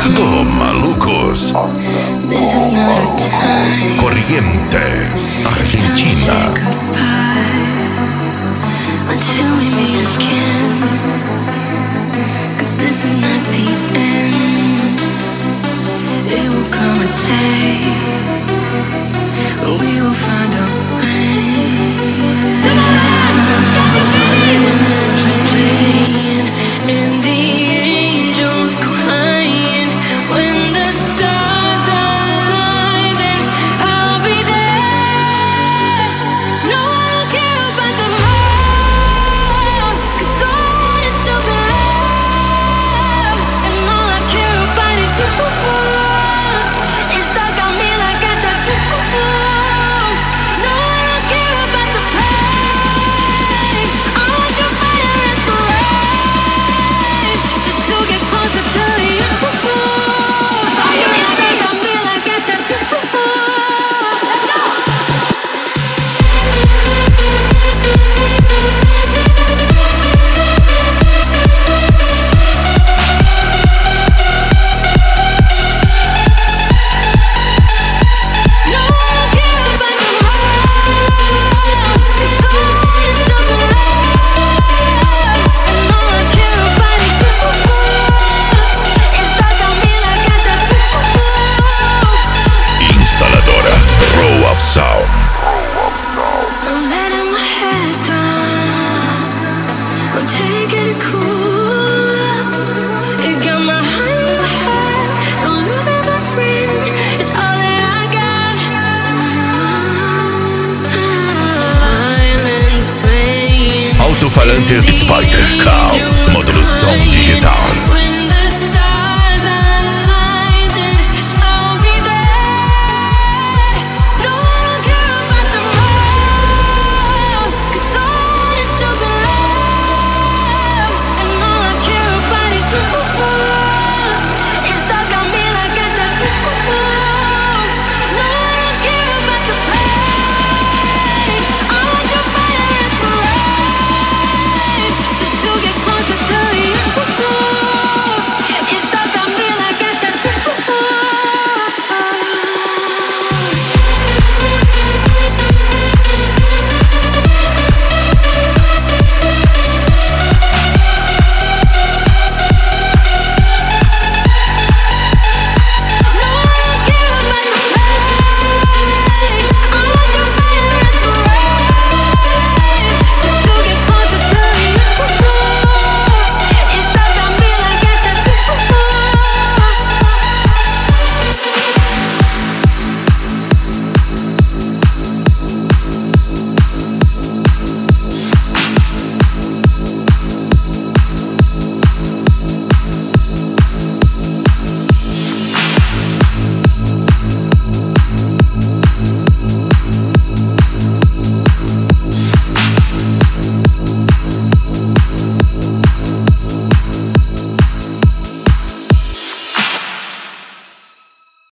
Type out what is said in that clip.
Mercado Malucos. This is not our time. Corrientes, It's time to say Argentina. goodbye until we meet again. 'Cause this is not the end. It will come a day when we will find a way. Violins playing and the angels crying. When the stars align, then I'll be there. No, I don't care about the love, 'cause all I want is to be loved. And all I care about is you. It's stuck on me like a tattoo. No, I don't care about the pain. I want the fire and the rain, just to get closer to you. It's stuck on me like a tattoo. Let's go. No, I don't care about the love, 'cause all I want is to be loved. And all I care about is you. It's stuck on me like a tattoo. Instaladora Row Up Sound. I'm letting my head down. I'm taking it cool. It got my heart in my head. Don't lose it, my friend. It's all that I got. Violins playing. Alto-falantes Spider Caos, módulo som digital. When